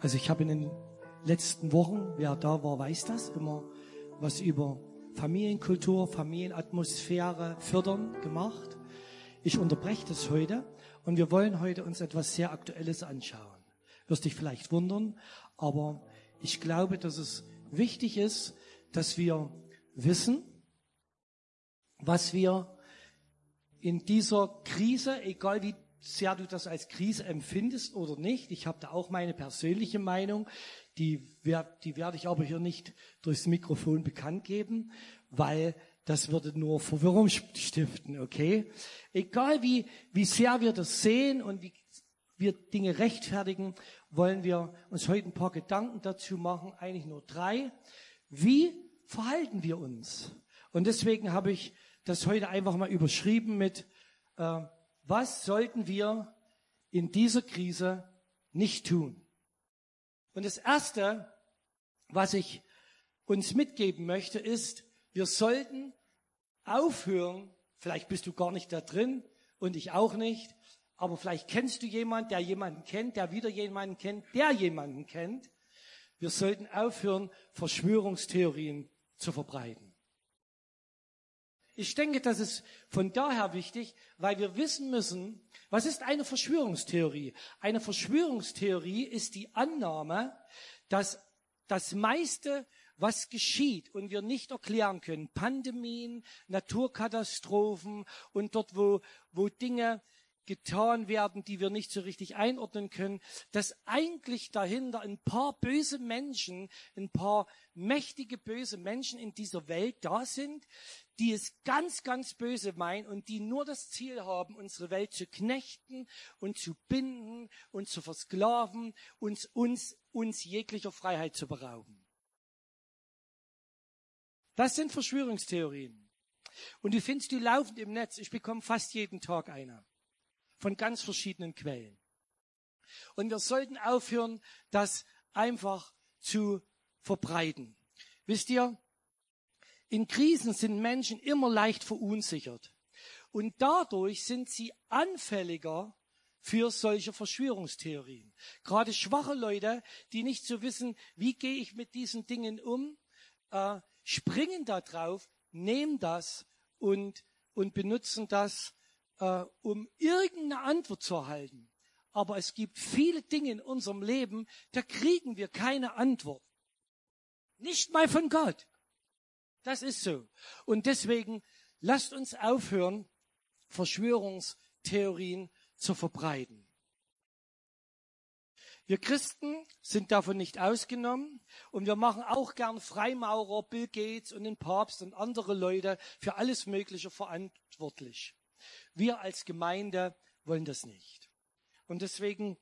Also ich habe in den letzten Wochen, wer da war, weiß das, immer was über Familienkultur, Familienatmosphäre fördern gemacht. Ich unterbreche das heute und wir wollen heute uns etwas sehr Aktuelles anschauen. Wirst dich vielleicht wundern, aber ich glaube, dass es wichtig ist, dass wir wissen, was wir in dieser Krise, egal wie sehr du das als Krise empfindest oder nicht, ich habe da auch meine persönliche Meinung, die werde ich aber hier nicht durchs Mikrofon bekannt geben, weil das würde nur Verwirrung stiften, okay? Egal wie sehr wir das sehen und wie wir Dinge rechtfertigen, wollen wir uns heute ein paar Gedanken dazu machen, eigentlich nur 3. Wie verhalten wir uns? Und deswegen habe ich das heute einfach mal überschrieben mit, was sollten wir in dieser Krise nicht tun? Und das Erste, was ich uns mitgeben möchte, ist, wir sollten aufhören, vielleicht bist du gar nicht da drin und ich auch nicht, aber vielleicht kennst du jemanden, der jemanden kennt, der wieder jemanden kennt, der jemanden kennt. Wir sollten aufhören, Verschwörungstheorien zu verbreiten. Ich denke, das ist von daher wichtig, weil wir wissen müssen, was ist eine Verschwörungstheorie? Eine Verschwörungstheorie ist die Annahme, dass das meiste, was geschieht und wir nicht erklären können, Pandemien, Naturkatastrophen und dort, wo Dinge getan werden, die wir nicht so richtig einordnen können, dass eigentlich dahinter ein paar böse Menschen, ein paar mächtige böse Menschen in dieser Welt da sind, die es ganz, ganz böse meinen und die nur das Ziel haben, unsere Welt zu knechten und zu binden und zu versklaven, uns jeglicher Freiheit zu berauben. Das sind Verschwörungstheorien. Und du findest die laufend im Netz. Ich bekomme fast jeden Tag eine. Von ganz verschiedenen Quellen. Und wir sollten aufhören, das einfach zu verbreiten. Wisst ihr, in Krisen sind Menschen immer leicht verunsichert. Und dadurch sind sie anfälliger für solche Verschwörungstheorien. Gerade schwache Leute, die nicht so wissen, wie gehe ich mit diesen Dingen um, springen da drauf, nehmen das und benutzen das, um irgendeine Antwort zu erhalten. Aber es gibt viele Dinge in unserem Leben, da kriegen wir keine Antwort. Nicht mal von Gott. Das ist so. Und deswegen lasst uns aufhören, Verschwörungstheorien zu verbreiten. Wir Christen sind davon nicht ausgenommen und wir machen auch gern Freimaurer, Bill Gates und den Papst und andere Leute für alles Mögliche verantwortlich. Wir als Gemeinde wollen das nicht. Und deswegen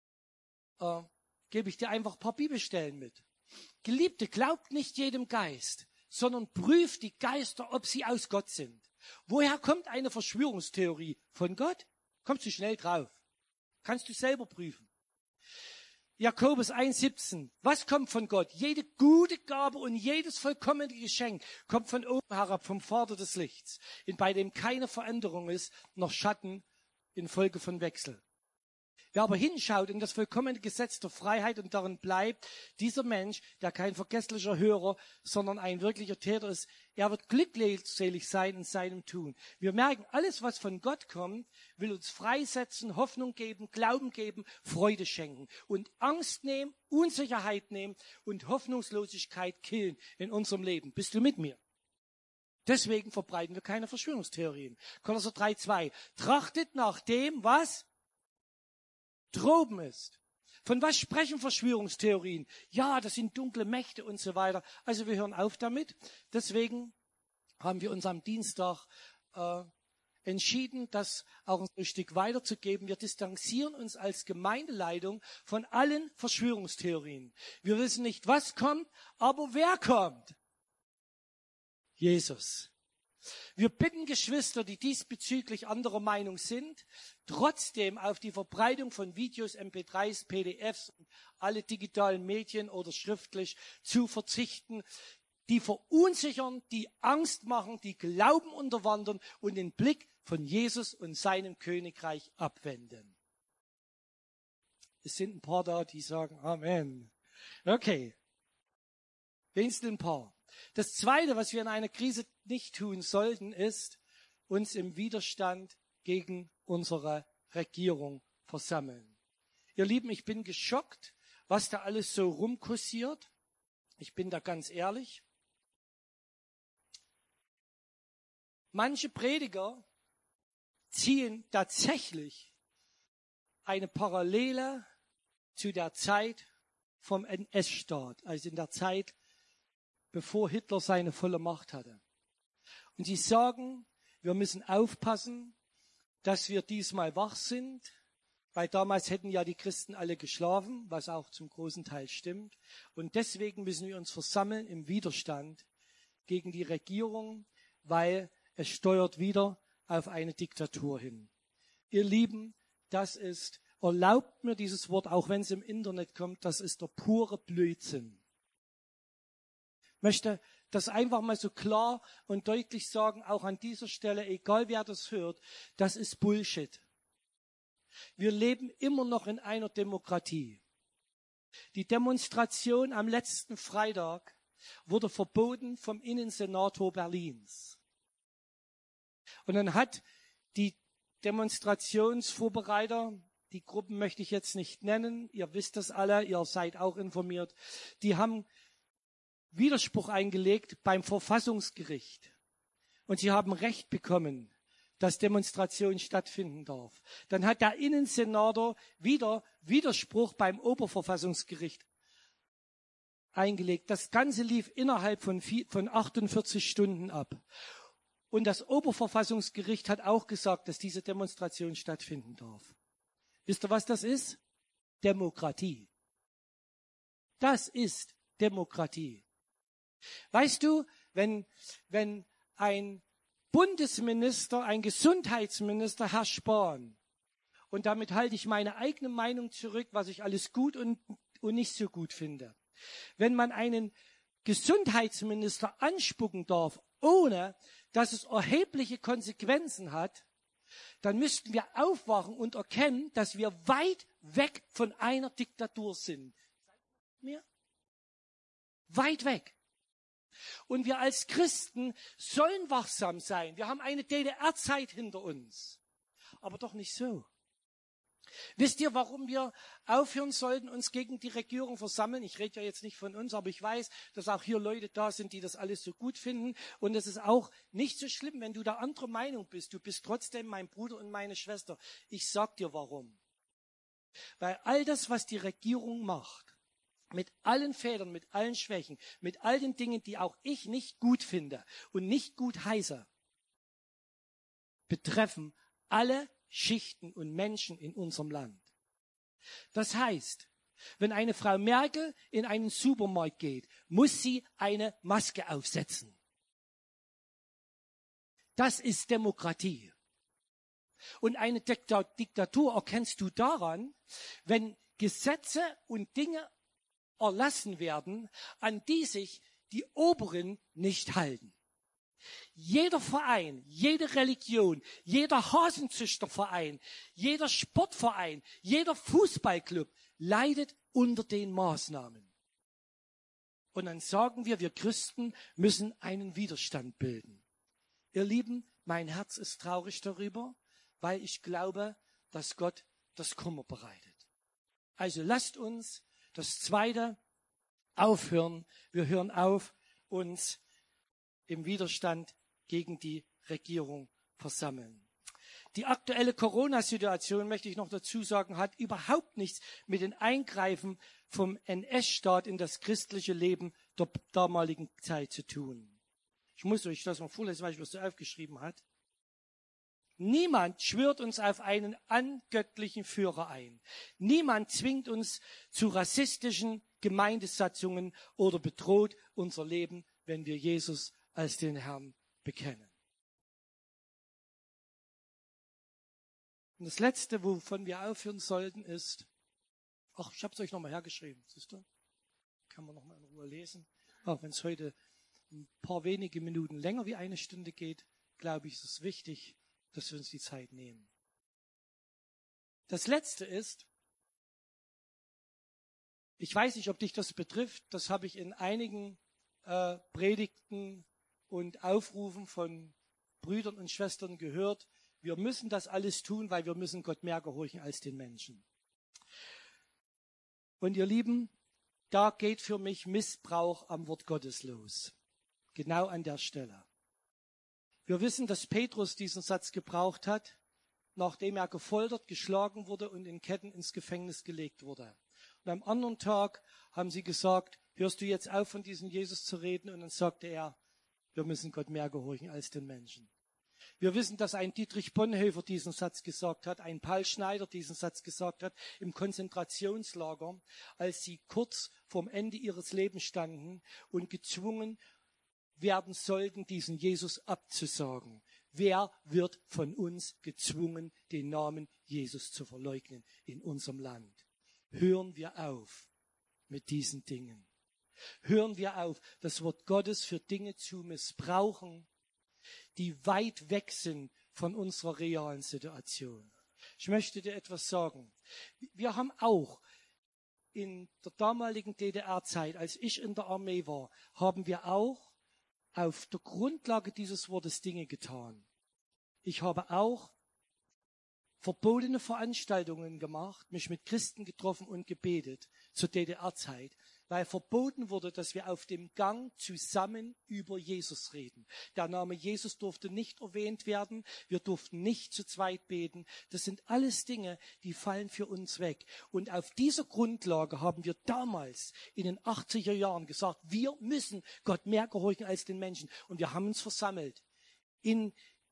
gebe ich dir einfach ein paar Bibelstellen mit. Geliebte, glaubt nicht jedem Geist, sondern prüft die Geister, ob sie aus Gott sind. Woher kommt eine Verschwörungstheorie? Von Gott? Kommst du schnell drauf. Kannst du selber prüfen. Jakobus 1,17. Was kommt von Gott? Jede gute Gabe und jedes vollkommene Geschenk kommt von oben herab, vom Vater des Lichts, bei dem keine Veränderung ist, noch Schatten infolge von Wechsel. Wer aber hinschaut in das vollkommene Gesetz der Freiheit und darin bleibt, dieser Mensch, der kein vergesslicher Hörer, sondern ein wirklicher Täter ist, er wird glückselig sein in seinem Tun. Wir merken, alles, was von Gott kommt, will uns freisetzen, Hoffnung geben, Glauben geben, Freude schenken und Angst nehmen, Unsicherheit nehmen und Hoffnungslosigkeit killen in unserem Leben. Bist du mit mir? Deswegen verbreiten wir keine Verschwörungstheorien. Kolosser 3,2. Trachtet nach dem, was droben ist. Von was sprechen Verschwörungstheorien? Ja, das sind dunkle Mächte und so weiter. Also wir hören auf damit. Deswegen haben wir uns am Dienstag entschieden, das auch ein Stück weiterzugeben. Wir distanzieren uns als Gemeindeleitung von allen Verschwörungstheorien. Wir wissen nicht, was kommt, aber wer kommt? Jesus. Wir bitten Geschwister, die diesbezüglich anderer Meinung sind, trotzdem auf die Verbreitung von Videos, MP3s, PDFs und alle digitalen Medien oder schriftlich zu verzichten, die verunsichern, die Angst machen, die Glauben unterwandern und den Blick von Jesus und seinem Königreich abwenden. Es sind ein paar da, die sagen Amen. Okay, wenigstens ein paar. Das Zweite, was wir in einer Krise nicht tun sollten, ist, uns im Widerstand gegen unsere Regierung versammeln. Ihr Lieben, ich bin geschockt, was da alles so rumkursiert. Ich bin da ganz ehrlich. Manche Prediger ziehen tatsächlich eine Parallele zu der Zeit vom NS-Staat, also in der Zeit, bevor Hitler seine volle Macht hatte. Und sie sagen, wir müssen aufpassen, dass wir diesmal wach sind, weil damals hätten ja die Christen alle geschlafen, was auch zum großen Teil stimmt. Und deswegen müssen wir uns versammeln im Widerstand gegen die Regierung, weil es steuert wieder auf eine Diktatur hin. Ihr Lieben, das ist, erlaubt mir dieses Wort, auch wenn es im Internet kommt, das ist der pure Blödsinn. Ich möchte das einfach mal so klar und deutlich sagen, auch an dieser Stelle, egal wer das hört, das ist Bullshit. Wir leben immer noch in einer Demokratie. Die Demonstration am letzten Freitag wurde verboten vom Innensenator Berlins. Und dann hat die Demonstrationsvorbereiter, die Gruppen möchte ich jetzt nicht nennen, ihr wisst das alle, ihr seid auch informiert, die haben Widerspruch eingelegt beim Verfassungsgericht. Und sie haben Recht bekommen, dass Demonstration stattfinden darf. Dann hat der Innensenator wieder Widerspruch beim Oberverfassungsgericht eingelegt. Das Ganze lief innerhalb von 48 Stunden ab. Und das Oberverfassungsgericht hat auch gesagt, dass diese Demonstration stattfinden darf. Wisst ihr, was das ist? Demokratie. Das ist Demokratie. Weißt du, wenn ein Bundesminister, ein Gesundheitsminister, Herr Spahn, und damit halte ich meine eigene Meinung zurück, was ich alles gut und nicht so gut finde. Wenn man einen Gesundheitsminister anspucken darf, ohne dass es erhebliche Konsequenzen hat, dann müssten wir aufwachen und erkennen, dass wir weit weg von einer Diktatur sind. Mehr? Weit weg. Und wir als Christen sollen wachsam sein. Wir haben eine DDR-Zeit hinter uns. Aber doch nicht so. Wisst ihr, warum wir aufhören sollten, uns gegen die Regierung versammeln? Ich rede ja jetzt nicht von uns, aber ich weiß, dass auch hier Leute da sind, die das alles so gut finden. Und es ist auch nicht so schlimm, wenn du da anderer Meinung bist. Du bist trotzdem mein Bruder und meine Schwester. Ich sag dir warum. Weil all das, was die Regierung macht, mit allen Fehlern, mit allen Schwächen, mit all den Dingen, die auch ich nicht gut finde und nicht gut heiße, betreffen alle Schichten und Menschen in unserem Land. Das heißt, wenn eine Frau Merkel in einen Supermarkt geht, muss sie eine Maske aufsetzen. Das ist Demokratie. Und eine Diktatur erkennst du daran, wenn Gesetze und Dinge erlassen werden, an die sich die Oberen nicht halten. Jeder Verein, jede Religion, jeder Hasenzüchterverein, jeder Sportverein, jeder Fußballclub leidet unter den Maßnahmen. Und dann sagen wir Christen müssen einen Widerstand bilden. Ihr Lieben, mein Herz ist traurig darüber, weil ich glaube, dass Gott das Kummer bereitet. Also lasst uns das Zweite aufhören. Wir hören auf, uns im Widerstand gegen die Regierung versammeln. Die aktuelle Corona-Situation, möchte ich noch dazu sagen, hat überhaupt nichts mit den Eingreifen vom NS-Staat in das christliche Leben der damaligen Zeit zu tun. Ich muss euch das mal vorlesen, weil ich das so aufgeschrieben habe. Niemand schwört uns auf einen angöttlichen Führer ein. Niemand zwingt uns zu rassistischen Gemeindesatzungen oder bedroht unser Leben, wenn wir Jesus als den Herrn bekennen. Und das Letzte, wovon wir aufhören sollten, ist, ich habe es euch nochmal hergeschrieben, siehst du? Kann man nochmal in Ruhe lesen. Auch wenn es heute ein paar wenige Minuten länger wie eine Stunde geht, glaube ich, ist es wichtig, dass wir uns die Zeit nehmen. Das Letzte ist, Ich weiß nicht, ob dich das betrifft. Das habe ich in einigen Predigten und Aufrufen von Brüdern und Schwestern gehört. Wir müssen das alles tun, weil wir müssen Gott mehr gehorchen als den Menschen. Und ihr Lieben, da geht für mich Missbrauch am Wort Gottes los. Genau an der Stelle. Wir wissen, dass Petrus diesen Satz gebraucht hat, nachdem er gefoltert, geschlagen wurde und in Ketten ins Gefängnis gelegt wurde. Und am anderen Tag haben sie gesagt, hörst du jetzt auf, von diesem Jesus zu reden? Und dann sagte er, wir müssen Gott mehr gehorchen als den Menschen. Wir wissen, dass ein Dietrich Bonhoeffer diesen Satz gesagt hat, ein Paul Schneider diesen Satz gesagt hat, im Konzentrationslager, als sie kurz vorm Ende ihres Lebens standen und gezwungen werden sollten, diesen Jesus abzusagen. Wer wird von uns gezwungen, den Namen Jesus zu verleugnen in unserem Land? Hören wir auf mit diesen Dingen. Hören wir auf, das Wort Gottes für Dinge zu missbrauchen, die weit weg sind von unserer realen Situation. Ich möchte dir etwas sagen. Wir haben auch in der damaligen DDR-Zeit, als ich in der Armee war, haben wir auch auf der Grundlage dieses Wortes Dinge getan. Ich habe auch verbotene Veranstaltungen gemacht, mich mit Christen getroffen und gebetet zur DDR-Zeit, weil verboten wurde, dass wir auf dem Gang zusammen über Jesus reden. Der Name Jesus durfte nicht erwähnt werden, wir durften nicht zu zweit beten. Das sind alles Dinge, die fallen für uns weg. Und auf dieser Grundlage haben wir damals in den 80er Jahren gesagt, wir müssen Gott mehr gehorchen als den Menschen. Und wir haben uns versammelt in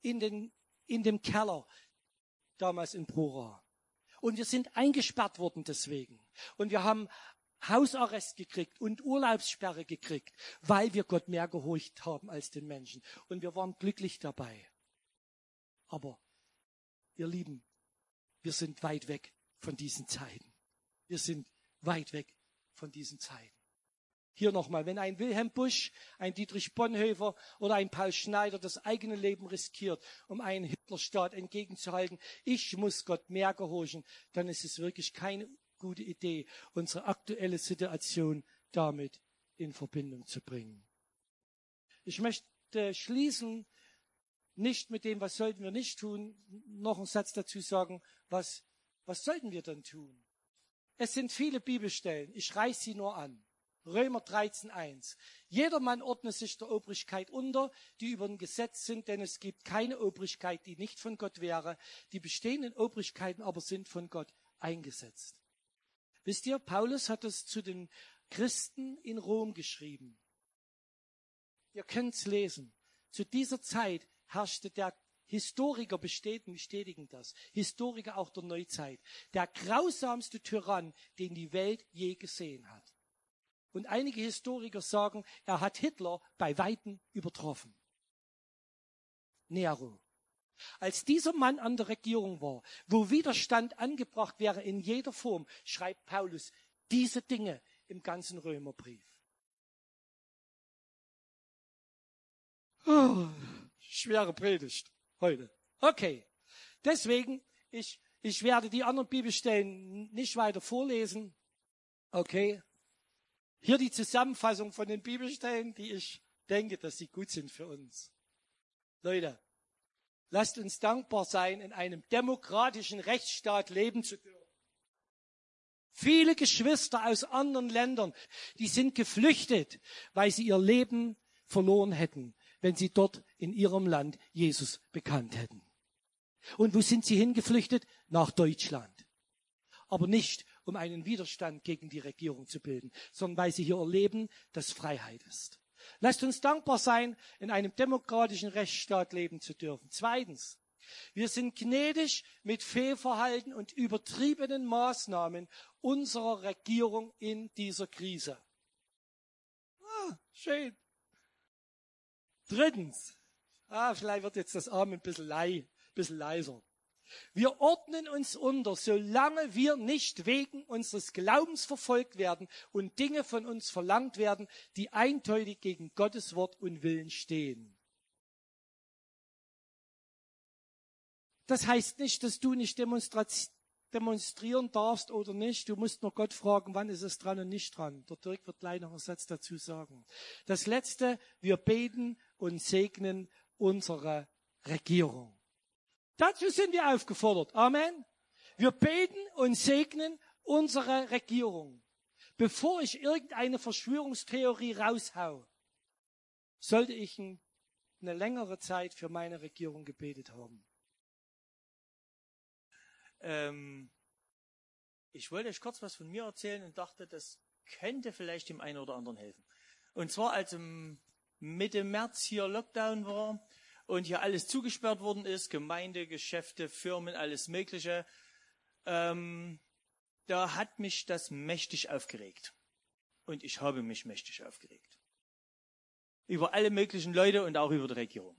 dem Keller, damals in Prora. Und wir sind eingesperrt worden deswegen. Und wir haben Hausarrest gekriegt und Urlaubssperre gekriegt, weil wir Gott mehr gehorcht haben als den Menschen. Und wir waren glücklich dabei. Aber, ihr Lieben, wir sind weit weg von diesen Zeiten. Wir sind weit weg von diesen Zeiten. Hier nochmal, wenn ein Wilhelm Busch, ein Dietrich Bonhoeffer oder ein Paul Schneider das eigene Leben riskiert, um einen Hitlerstaat entgegenzuhalten, ich muss Gott mehr gehorchen, dann ist es wirklich keine gute Idee, unsere aktuelle Situation damit in Verbindung zu bringen. Ich möchte schließen, nicht mit dem, was sollten wir nicht tun, noch einen Satz dazu sagen, was sollten wir dann tun? Es sind viele Bibelstellen, ich reiße sie nur an. Römer 13,1. Jedermann ordne sich der Obrigkeit unter, die über ein Gesetz sind, denn es gibt keine Obrigkeit, die nicht von Gott wäre. Die bestehenden Obrigkeiten aber sind von Gott eingesetzt. Wisst ihr, Paulus hat es zu den Christen in Rom geschrieben. Ihr könnt es lesen. Zu dieser Zeit herrschte der Historiker bestätigen das. Historiker auch der Neuzeit. Der grausamste Tyrann, den die Welt je gesehen hat. Und einige Historiker sagen, er hat Hitler bei Weitem übertroffen. Nero. Als dieser Mann an der Regierung war, wo Widerstand angebracht wäre in jeder Form, schreibt Paulus diese Dinge im ganzen Römerbrief. Oh, schwere Predigt heute. Okay, deswegen, ich werde die anderen Bibelstellen nicht weiter vorlesen. Okay. Hier die Zusammenfassung von den Bibelstellen, die ich denke, dass sie gut sind für uns. Leute, lasst uns dankbar sein, in einem demokratischen Rechtsstaat leben zu dürfen. Viele Geschwister aus anderen Ländern, die sind geflüchtet, weil sie ihr Leben verloren hätten, wenn sie dort in ihrem Land Jesus bekannt hätten. Und wo sind sie hingeflüchtet? Nach Deutschland. Aber nicht, um einen Widerstand gegen die Regierung zu bilden, sondern weil sie hier erleben, dass Freiheit ist. Lasst uns dankbar sein, in einem demokratischen Rechtsstaat leben zu dürfen. Zweitens, wir sind gnädig mit Fehlverhalten und übertriebenen Maßnahmen unserer Regierung in dieser Krise. Schön. Drittens, vielleicht wird jetzt das Amen ein bisschen leiser. Wir ordnen uns unter, solange wir nicht wegen unseres Glaubens verfolgt werden und Dinge von uns verlangt werden, die eindeutig gegen Gottes Wort und Willen stehen. Das heißt nicht, dass du nicht demonstrieren darfst oder nicht. Du musst nur Gott fragen, wann ist es dran und nicht dran. Der Dirk wird gleich noch einen Satz dazu sagen. Das Letzte, wir beten und segnen unsere Regierung. Dazu sind wir aufgefordert. Amen. Wir beten und segnen unsere Regierung. Bevor ich irgendeine Verschwörungstheorie raushau, sollte ich eine längere Zeit für meine Regierung gebetet haben. Ich wollte euch kurz was von mir erzählen und dachte, das könnte vielleicht dem einen oder anderen helfen. Und zwar, als Mitte März hier Lockdown war und hier alles zugesperrt worden ist, Gemeinde, Geschäfte, Firmen, alles Mögliche, da hat mich das mächtig aufgeregt. Und ich habe mich mächtig aufgeregt. Über alle möglichen Leute und auch über die Regierung.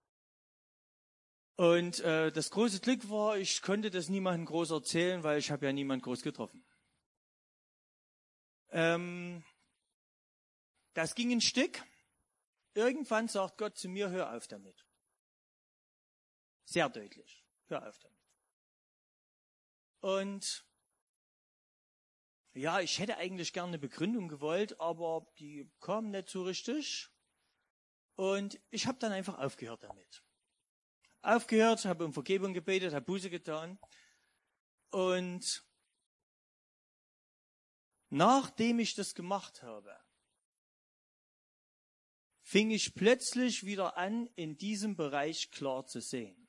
Und das große Glück war, ich konnte das niemandem groß erzählen, weil ich habe ja niemanden groß getroffen. Das ging ein Stück. Irgendwann sagt Gott zu mir, hör auf damit. Sehr deutlich, hör auf damit. Und ja, ich hätte eigentlich gerne eine Begründung gewollt, aber die kam nicht so richtig. Und ich habe dann einfach aufgehört damit. Aufgehört, habe um Vergebung gebetet, habe Buße getan. Und nachdem ich das gemacht habe, fing ich plötzlich wieder an, in diesem Bereich klar zu sehen.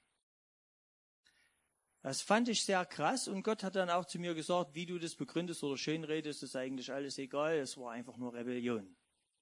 Das fand ich sehr krass und Gott hat dann auch zu mir gesagt, wie du das begründest oder schönredest, ist eigentlich alles egal, es war einfach nur Rebellion.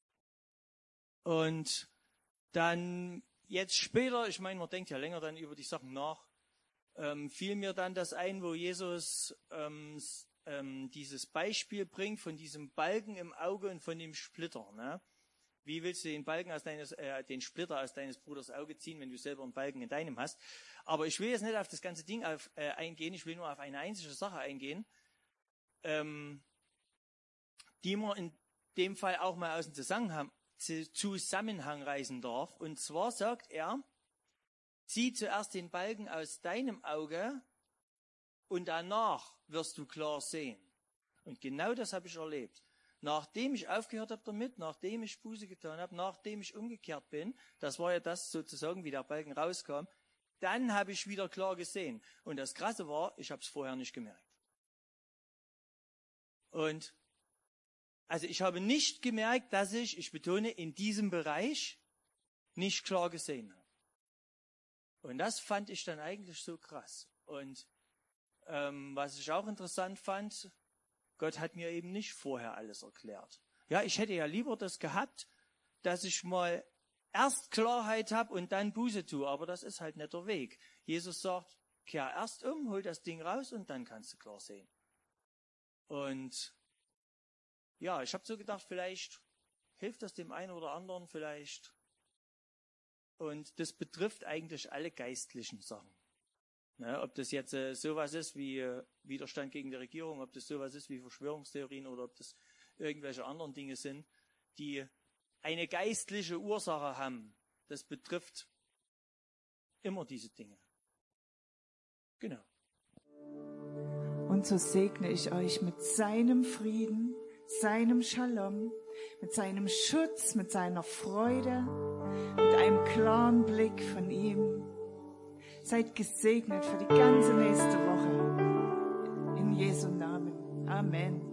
Und dann jetzt später, ich meine, man denkt ja länger dann über die Sachen nach, fiel mir dann das ein, wo Jesus dieses Beispiel bringt von diesem Balken im Auge und von dem Splitter. Ne? Wie willst du den Splitter aus deines Bruders Auge ziehen, wenn du selber einen Balken in deinem hast? Aber ich will jetzt nicht auf das ganze Ding eingehen, ich will nur auf eine einzige Sache eingehen, die man in dem Fall auch mal aus dem Zusammenhang reißen darf. Und zwar sagt er, zieh zuerst den Balken aus deinem Auge und danach wirst du klar sehen. Und genau das habe ich erlebt. Nachdem ich aufgehört habe damit, nachdem ich Buße getan habe, nachdem ich umgekehrt bin, das war ja das sozusagen, wie der Balken rauskam, dann habe ich wieder klar gesehen. Und das Krasse war, ich habe es vorher nicht gemerkt. Und also ich habe nicht gemerkt, dass ich betone, in diesem Bereich nicht klar gesehen habe. Und das fand ich dann eigentlich so krass. Und was ich auch interessant fand, Gott hat mir eben nicht vorher alles erklärt. Ja, ich hätte ja lieber das gehabt, dass ich mal erst Klarheit habe und dann Buße tue. Aber das ist halt nicht der Weg. Jesus sagt, kehr erst um, hol das Ding raus und dann kannst du klar sehen. Und ja, ich habe so gedacht, vielleicht hilft das dem einen oder anderen vielleicht. Und das betrifft eigentlich alle geistlichen Sachen. Ne, ob das jetzt sowas ist wie Widerstand gegen die Regierung, ob das sowas ist wie Verschwörungstheorien oder ob das irgendwelche anderen Dinge sind, die eine geistliche Ursache haben. Das betrifft immer diese Dinge. Genau. Und so segne ich euch mit seinem Frieden, seinem Shalom, mit seinem Schutz, mit seiner Freude, mit einem klaren Blick von ihm. Seid gesegnet für die ganze nächste Woche. In Jesu Namen. Amen.